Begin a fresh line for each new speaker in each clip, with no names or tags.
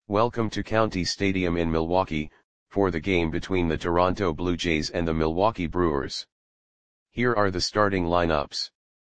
Welcome to County Stadium in Milwaukee, for the game between the Toronto Blue Jays and the Milwaukee Brewers. Here are the starting lineups.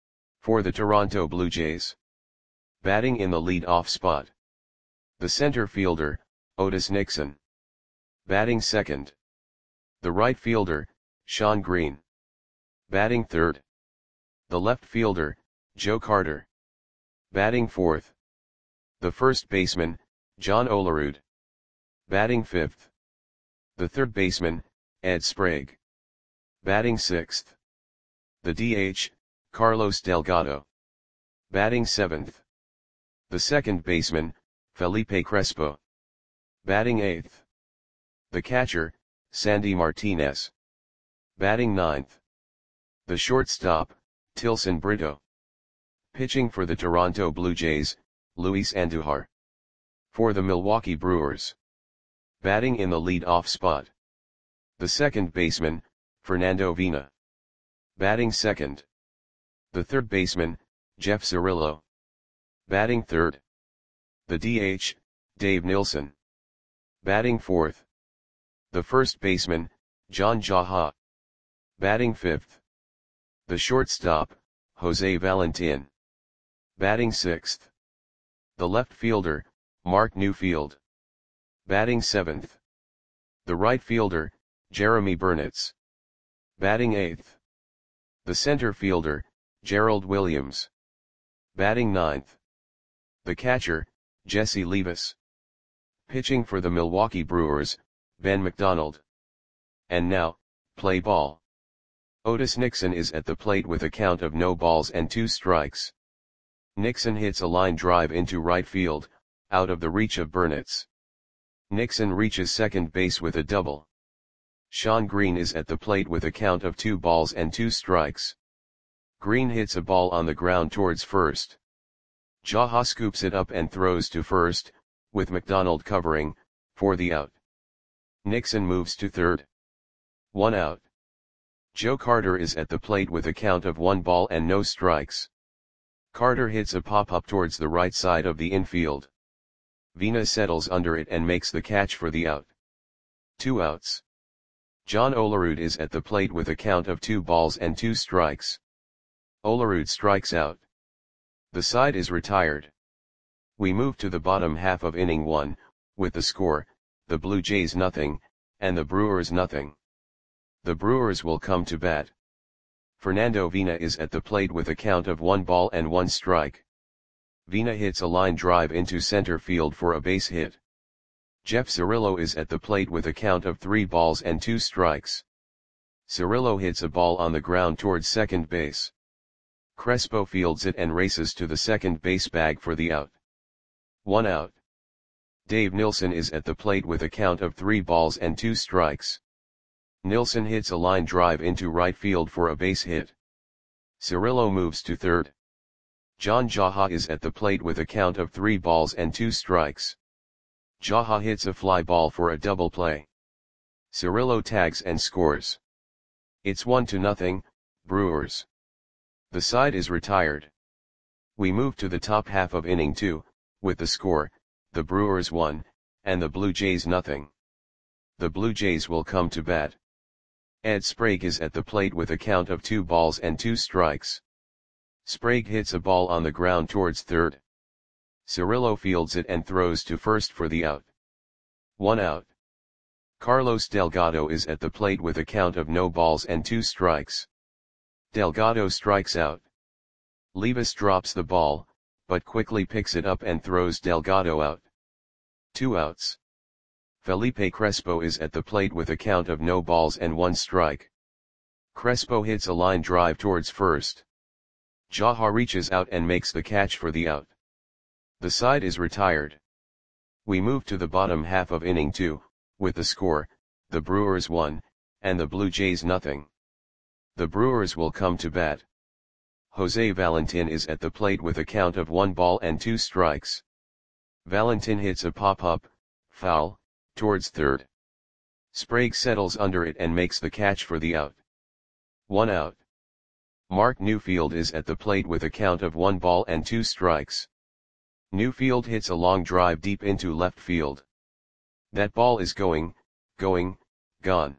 For the Toronto Blue Jays. Batting in the lead-off spot. The center fielder, Otis Nixon. Batting second. The right fielder, Shawn Green. Batting third. The left fielder, Joe Carter. Batting fourth. The first baseman, John Olerud. Batting fifth. The third baseman, Ed Sprague. Batting sixth. The DH, Carlos Delgado. Batting seventh. The second baseman, Felipe Crespo. Batting eighth. The catcher, Sandy Martinez. Batting ninth. The shortstop, Tilson Brito. Pitching for the Toronto Blue Jays, Luis Andujar. For the Milwaukee Brewers. Batting in the lead-off spot. The second baseman, Fernando Vina. Batting second. The third baseman, Jeff Cirillo. Batting third. The DH, Dave Nilsson. Batting fourth. The first baseman, John Jaha. Batting fifth. The shortstop, Jose Valentin. Batting sixth. The left fielder, Mark Newfield. Batting seventh. The right fielder, Jeremy Burnitz. Batting eighth. The center fielder, Gerald Williams. Batting ninth. The catcher, Jesse Levis. Pitching for the Milwaukee Brewers, Ben McDonald. And now, play ball. Otis Nixon is at the plate with a count of no balls and 2 strikes. Nixon hits a line drive into right field, out of the reach of Burnitz. Nixon reaches second base with a double. Shawn Green is at the plate with a count of 2 balls and 2 strikes. Green hits a ball on the ground towards first. Jaha scoops it up and throws to first, with McDonald covering, for the out. Nixon moves to third. 1 out. Joe Carter is at the plate with a count of 1 ball and no strikes. Carter hits a pop-up towards the right side of the infield. Vina settles under it and makes the catch for the out. 2 outs. John Olerud is at the plate with a count of 2 balls and 2 strikes. Olerud strikes out. The side is retired. We move to the bottom half of inning 1, with the score, the Blue Jays nothing, and the Brewers nothing. The Brewers will come to bat. Fernando Vina is at the plate with a count of 1 ball and 1 strike. Vina hits a line drive into center field for a base hit. Jeff Cirillo is at the plate with a count of 3 balls and 2 strikes. Cirillo hits a ball on the ground towards second base. Crespo fields it and races to the second base bag for the out. 1 out. Dave Nilsson is at the plate with a count of 3 balls and 2 strikes. Nilsson hits a line drive into right field for a base hit. Cirillo moves to third. John Jaha is at the plate with a count of 3 balls and 2 strikes. Jaha hits a fly ball for a double play. Cirillo tags and scores. It's 1-0, Brewers. The side is retired. We move to the top half of inning 2, with the score, the Brewers 1, and the Blue Jays nothing. The Blue Jays will come to bat. Ed Sprague is at the plate with a count of 2 balls and 2 strikes. Sprague hits a ball on the ground towards third. Cirillo fields it and throws to first for the out. 1 out. Carlos Delgado is at the plate with a count of no balls and 2 strikes. Delgado strikes out. Levis drops the ball, but quickly picks it up and throws Delgado out. 2 outs. Felipe Crespo is at the plate with a count of no balls and 1 strike. Crespo hits a line drive towards first. Jaha reaches out and makes the catch for the out. The side is retired. We move to the bottom half of inning 2, with the score, the Brewers 1, and the Blue Jays nothing. The Brewers will come to bat. Jose Valentin is at the plate with a count of 1 ball and 2 strikes. Valentin hits a pop-up, foul, towards third. Sprague settles under it and makes the catch for the out. 1 out. Mark Newfield is at the plate with a count of 1 ball and 2 strikes. Newfield hits a long drive deep into left field. That ball is going, gone.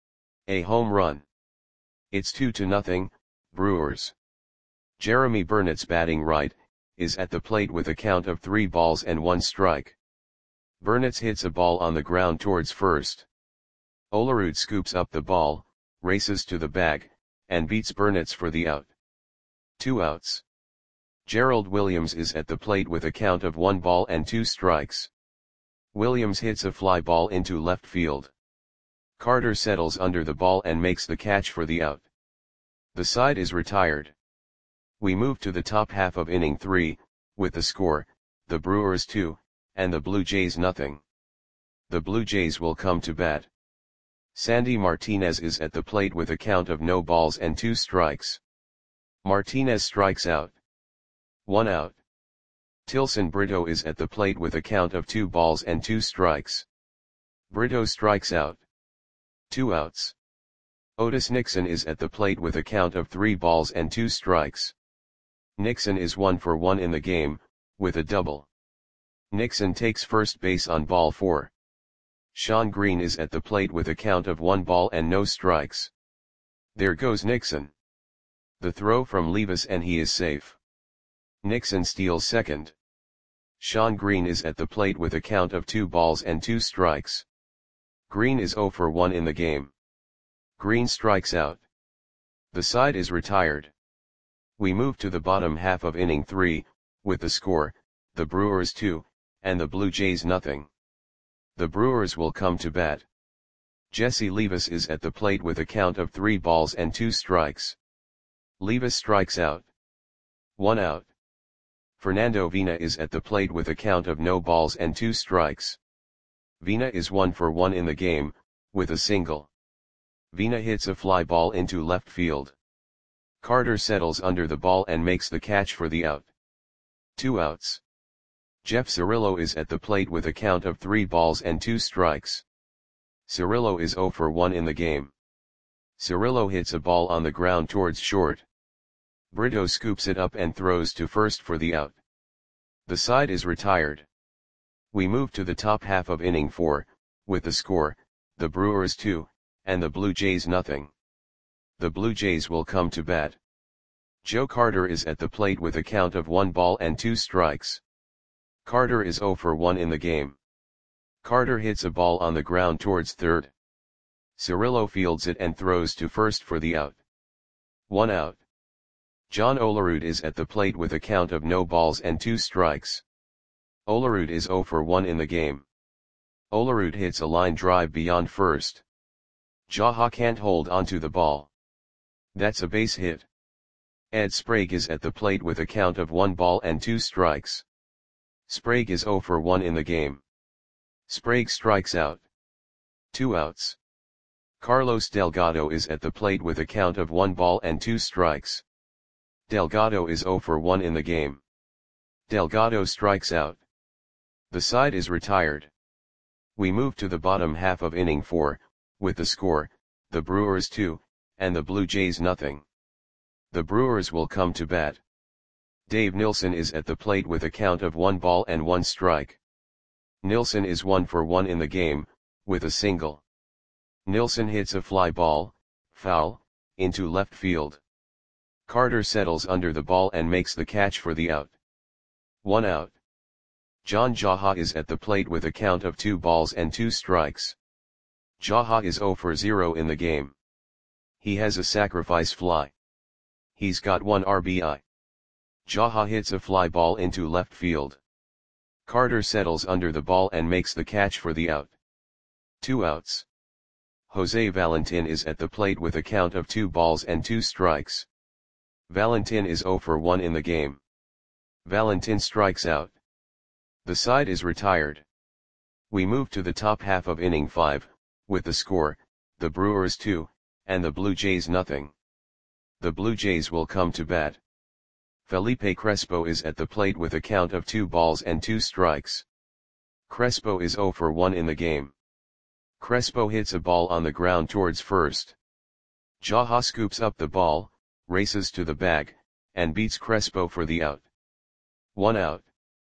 A home run. It's 2-0, Brewers. Jeremy Burnett's batting right, is at the plate with a count of 3 balls and 1 strike. Burnett hits a ball on the ground towards first. Olerud scoops up the ball, races to the bag, and beats Burnett for the out. 2 outs. Gerald Williams is at the plate with a count of 1 ball and 2 strikes. Williams hits a fly ball into left field. Carter settles under the ball and makes the catch for the out. The side is retired. We move to the top half of inning 3, with the score, the Brewers 2, and the Blue Jays nothing. The Blue Jays will come to bat. Sandy Martinez is at the plate with a count of no balls and 2 strikes. Martinez strikes out. 1 out. Tilson Brito is at the plate with a count of 2 balls and 2 strikes. Brito strikes out. 2 outs. Otis Nixon is at the plate with a count of 3 balls and 2 strikes. Nixon is 1 for 1 in the game, with a double. Nixon takes first base on ball 4. Sean Green is at the plate with a count of 1 ball and no strikes. There goes Nixon. The throw from Levis and he is safe. Nixon steals second. Sean Green is at the plate with a count of 2 balls and 2 strikes. Green is 0 for 1 in the game. Green strikes out. The side is retired. We move to the bottom half of inning 3, with the score, the Brewers 2, and the Blue Jays nothing. The Brewers will come to bat. Jesse Levis is at the plate with a count of 3 balls and 2 strikes. Levis strikes out. 1 out. Fernando Vina is at the plate with a count of no balls and 2 strikes. Vina is 1 for 1 in the game, with a single. Vina hits a fly ball into left field. Carter settles under the ball and makes the catch for the out. 2 outs. Jeff Cirillo is at the plate with a count of 3 balls and 2 strikes. Cirillo is 0 for 1 in the game. Cirillo hits a ball on the ground towards short. Brito scoops it up and throws to first for the out. The side is retired. We move to the top half of inning 4, with the score, the Brewers 2, and the Blue Jays nothing. The Blue Jays will come to bat. Joe Carter is at the plate with a count of 1 ball and 2 strikes. Carter is 0 for 1 in the game. Carter hits a ball on the ground towards third. Cirillo fields it and throws to first for the out. 1 out. John Olerud is at the plate with a count of no balls and 2 strikes. Olerud is 0 for 1 in the game. Olerud hits a line drive beyond first. Jaha can't hold onto the ball. That's a base hit. Ed Sprague is at the plate with a count of 1 ball and 2 strikes. Sprague is 0 for 1 in the game. Sprague strikes out. 2 outs. Carlos Delgado is at the plate with a count of 1 ball and 2 strikes. Delgado is 0 for 1 in the game. Delgado strikes out. The side is retired. We move to the bottom half of inning 4, with the score, the Brewers 2, and the Blue Jays nothing. The Brewers will come to bat. Dave Nilsson is at the plate with a count of 1 ball and 1 strike. Nilsson is 1 for 1 in the game, with a single. Nilsson hits a fly ball, foul, into left field. Carter settles under the ball and makes the catch for the out. 1 out. John Jaha is at the plate with a count of 2 balls and 2 strikes. Jaha is 0 for 0 in the game. He has a sacrifice fly. He's got 1 RBI. Jaha hits a fly ball into left field. Carter settles under the ball and makes the catch for the out. 2 outs. Jose Valentin is at the plate with a count of 2 balls and 2 strikes. Valentin is 0 for 1 in the game. Valentin strikes out. The side is retired. We move to the top half of inning 5, with the score, the Brewers 2, and the Blue Jays nothing. The Blue Jays will come to bat. Felipe Crespo is at the plate with a count of 2 balls and 2 strikes. Crespo is 0 for 1 in the game. Crespo hits a ball on the ground towards first. Jaha scoops up the ball, races to the bag, and beats Crespo for the out. 1 out.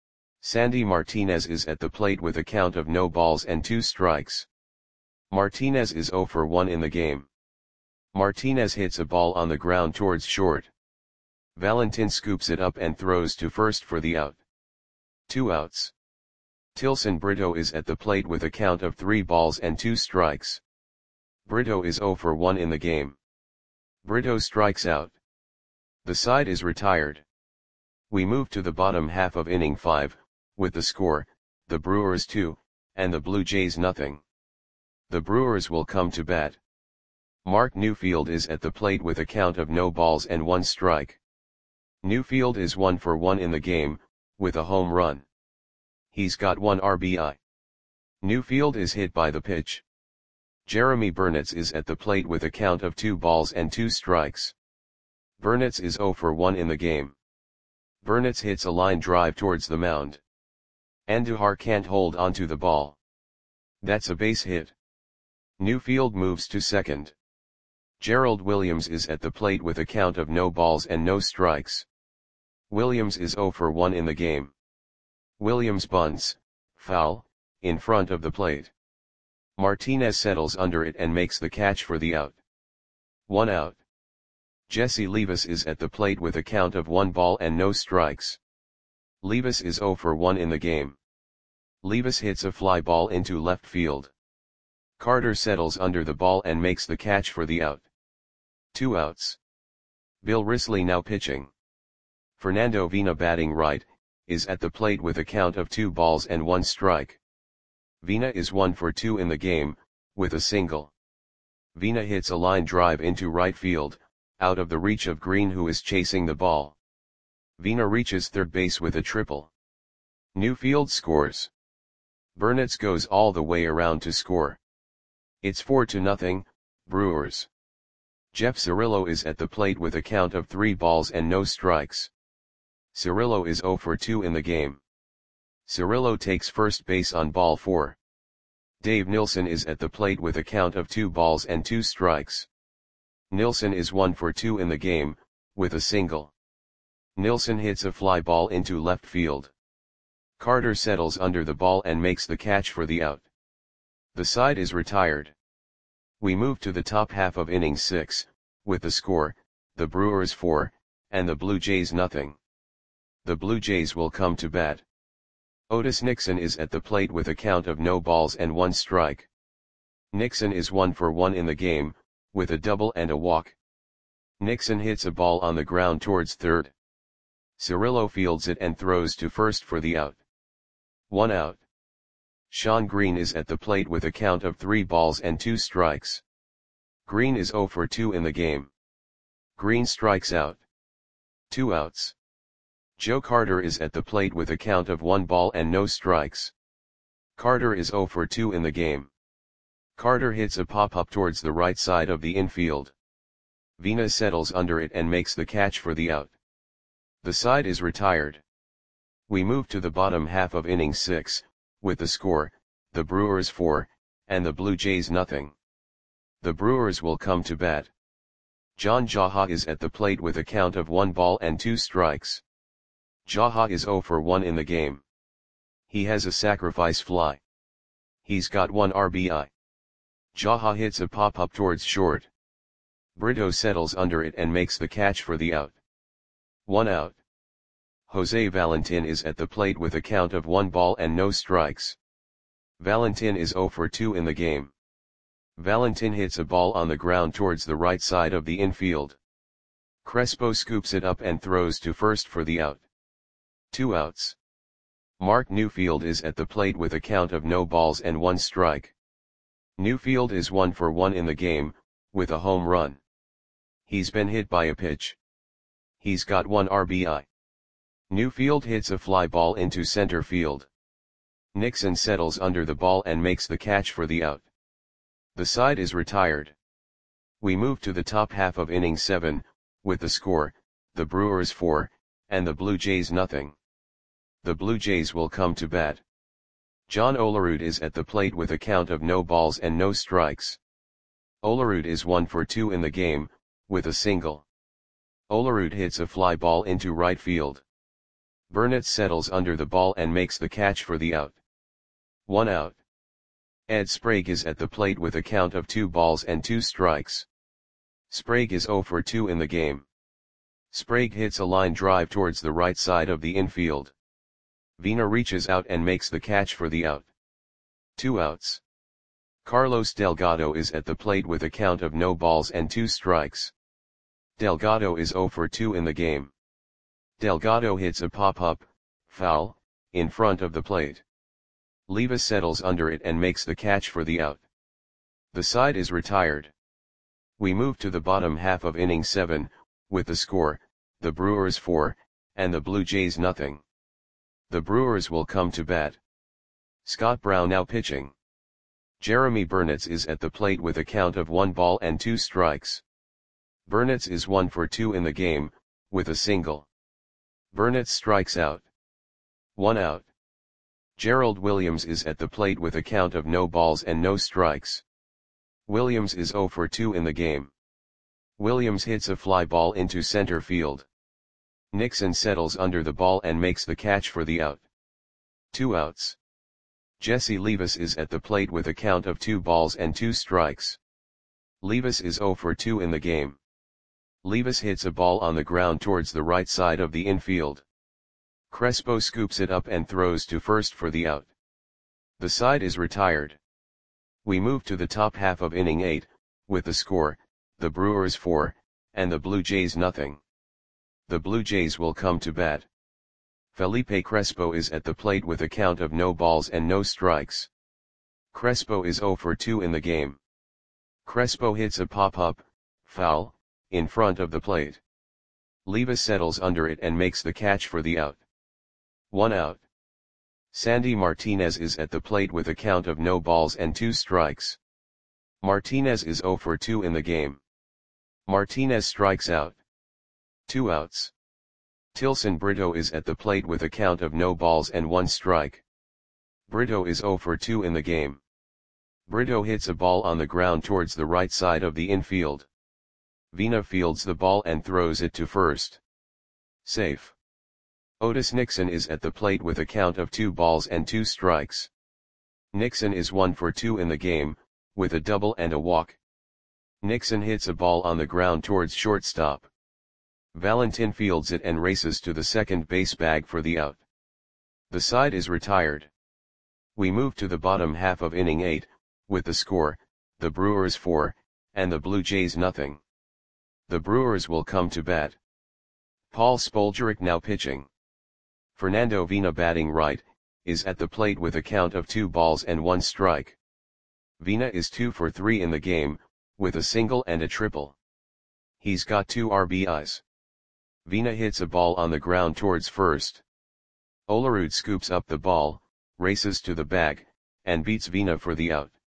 Sandy Martinez is at the plate with a count of no balls and 2 strikes. Martinez is 0 for 1 in the game. Martinez hits a ball on the ground towards short. Valentin scoops it up and throws to first for the out. 2 outs. Tilson Brito is at the plate with a count of 3 balls and 2 strikes. Brito is 0 for 1 in the game. Brito strikes out. The side is retired. We move to the bottom half of inning 5, with the score, the Brewers 2, and the Blue Jays nothing. The Brewers will come to bat. Mark Newfield is at the plate with a count of no balls and 1 strike. Newfield is 1 for 1 in the game, with a home run. He's got 1 RBI. Newfield is hit by the pitch. Jeremy Burnitz is at the plate with a count of 2 balls and 2 strikes. Burnitz is 0 for 1 in the game. Burnitz hits a line drive towards the mound. Andujar can't hold onto the ball. That's a base hit. Newfield moves to second. Gerald Williams is at the plate with a count of no balls and no strikes. Williams is 0 for 1 in the game. Williams bunts, foul, in front of the plate. Martinez settles under it and makes the catch for the out. 1 out. Jesse Levis is at the plate with a count of 1 ball and no strikes. Levis is 0 for 1 in the game. Levis hits a fly ball into left field. Carter settles under the ball and makes the catch for the out. 2 outs. Bill Risley now pitching. Fernando Vina batting right, is at the plate with a count of 2 balls and 1 strike. Vina is 1 for 2 in the game, with a single. Vina hits a line drive into right field, out of the reach of Green who is chasing the ball. Vina reaches third base with a triple. Newfield scores. Burnitz goes all the way around to score. It's 4-0, Brewers. Jeff Cirillo is at the plate with a count of 3 balls and no strikes. Cirillo is 0 for 2 in the game. Cirillo takes first base on ball 4. Dave Nilsson is at the plate with a count of 2 balls and 2 strikes. Nilsson is 1 for 2 in the game, with a single. Nilsson hits a fly ball into left field. Carter settles under the ball and makes the catch for the out. The side is retired. We move to the top half of inning 6, with the score, the Brewers 4, and the Blue Jays nothing. The Blue Jays will come to bat. Otis Nixon is at the plate with a count of no balls and 1 strike. Nixon is 1 for 1 in the game, with a double and a walk. Nixon hits a ball on the ground towards third. Cirillo fields it and throws to first for the out. 1 out. Sean Green is at the plate with a count of 3 balls and 2 strikes. Green is 0 for 2 in the game. Green strikes out. 2 outs. Joe Carter is at the plate with a count of 1 ball and no strikes. Carter is 0 for 2 in the game. Carter hits a pop-up towards the right side of the infield. Vina settles under it and makes the catch for the out. The side is retired. We move to the bottom half of inning 6, with the score, the Brewers 4, and the Blue Jays nothing. The Brewers will come to bat. John Jaha is at the plate with a count of 1 ball and 2 strikes. Jaha is 0 for 1 in the game. He has a sacrifice fly. He's got 1 RBI. Jaha hits a pop-up towards short. Brito settles under it and makes the catch for the out. 1 out. Jose Valentin is at the plate with a count of 1 ball and no strikes. Valentin is 0 for 2 in the game. Valentin hits a ball on the ground towards the right side of the infield. Crespo scoops it up and throws to first for the out. 2 outs. Mark Newfield is at the plate with a count of no balls and 1 strike. Newfield is 1 for 1 in the game, with a home run. He's been hit by a pitch. He's got 1 RBI. Newfield hits a fly ball into center field. Nixon settles under the ball and makes the catch for the out. The side is retired. We move to the top half of inning 7, with the score, the Brewers 4, and the Blue Jays nothing. The Blue Jays will come to bat. John Olerud is at the plate with a count of no balls and no strikes. Olerud is 1 for 2 in the game, with a single. Olerud hits a fly ball into right field. Burnett settles under the ball and makes the catch for the out. 1 out. Ed Sprague is at the plate with a count of 2 balls and 2 strikes. Sprague is 0 for 2 in the game. Sprague hits a line drive towards the right side of the infield. Vina reaches out and makes the catch for the out. 2 outs. Carlos Delgado is at the plate with a count of no balls and 2 strikes. Delgado is 0 for 2 in the game. Delgado hits a pop-up, foul, in front of the plate. Leva settles under it and makes the catch for the out. The side is retired. We move to the bottom half of inning 7, with the score, the Brewers 4, and the Blue Jays nothing. The Brewers will come to bat. Scott Brown now pitching. Jeremy Burnett is at the plate with a count of 1 ball and 2 strikes. Burnett is 1 for 2 in the game, with a single. Burnett strikes out. 1 out. Gerald Williams is at the plate with a count of no balls and no strikes. Williams is 0 for 2 in the game. Williams hits a fly ball into center field. Nixon settles under the ball and makes the catch for the out. 2 outs. Jesse Levis is at the plate with a count of 2 balls and 2 strikes. Levis is 0 for 2 in the game. Levis hits a ball on the ground towards the right side of the infield. Crespo scoops it up and throws to first for the out. The side is retired. We move to the top half of inning 8, with the score, the Brewers 4, and the Blue Jays nothing. The Blue Jays will come to bat. Felipe Crespo is at the plate with a count of no balls and no strikes. Crespo is 0 for 2 in the game. Crespo hits a pop-up, foul, in front of the plate. Leva settles under it and makes the catch for the out. 1 out. Sandy Martinez is at the plate with a count of no balls and 2 strikes. Martinez is 0 for 2 in the game. Martinez strikes out. 2 outs. Tilson Brito is at the plate with a count of no balls and 1 strike. Brito is 0 for 2 in the game. Brito hits a ball on the ground towards the right side of the infield. Vina fields the ball and throws it to first. Safe. Otis Nixon is at the plate with a count of 2 balls and 2 strikes. Nixon is 1 for 2 in the game, with a double and a walk. Nixon hits a ball on the ground towards shortstop. Valentin fields it and races to the second base bag for the out. The side is retired. We move to the bottom half of inning 8, with the score, the Brewers 4, and the Blue Jays nothing. The Brewers will come to bat. Paul Spoljaric now pitching. Fernando Vina batting right, is at the plate with a count of 2 balls and 1 strike. Vina is 2 for 3 in the game, with a single and a triple. He's got 2 RBIs. Vina hits a ball on the ground towards first. Olerud scoops up the ball, races to the bag, and beats Vina for the out.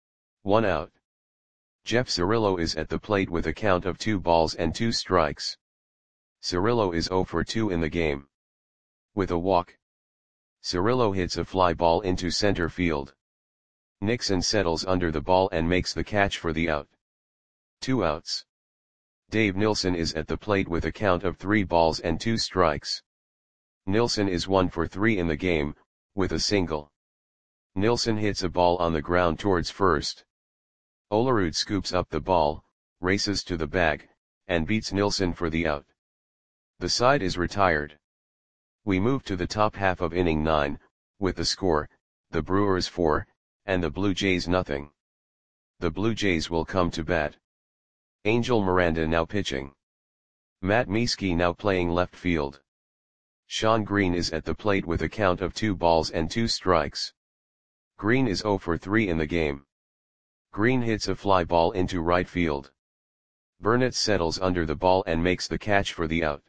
1 out. Jeff Cirillo is at the plate with a count of 2 balls and 2 strikes. Cirillo is 0 for 2 in the game. With a walk. Cirillo hits a fly ball into center field. Nixon settles under the ball and makes the catch for the out. 2 outs. Dave Nilsson is at the plate with a count of 3 balls and 2 strikes. Nilsson is 1 for 3 in the game, with a single. Nilsson hits a ball on the ground towards first. Olerud scoops up the ball, races to the bag, and beats Nilsson for the out. The side is retired. We move to the top half of inning 9, with the score, the Brewers 4, and the Blue Jays nothing. The Blue Jays will come to bat. Angel Miranda now pitching. Matt Mieske now playing left field. Sean Green is at the plate with a count of 2 balls and 2 strikes. Green is 0 for 3 in the game. Green hits a fly ball into right field. Burnett settles under the ball and makes the catch for the out.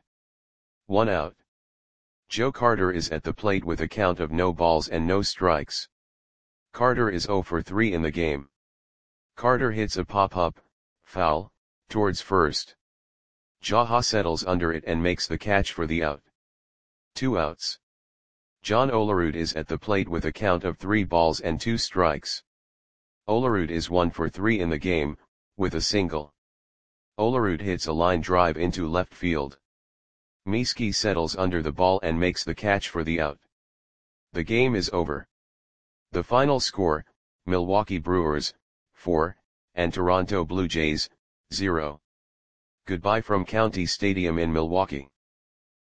1 out. Joe Carter is at the plate with a count of no balls and no strikes. Carter is 0 for 3 in the game. Carter hits a pop-up, foul, towards first. Jaha settles under it and makes the catch for the out. 2 outs. John Olerud is at the plate with a count of 3 balls and 2 strikes. Olerud is 1 for 3 in the game, with a single. Olerud hits a line drive into left field. Mieski settles under the ball and makes the catch for the out. The game is over. The final score, Milwaukee Brewers, 4, and Toronto Blue Jays, 0. Goodbye from County Stadium in Milwaukee.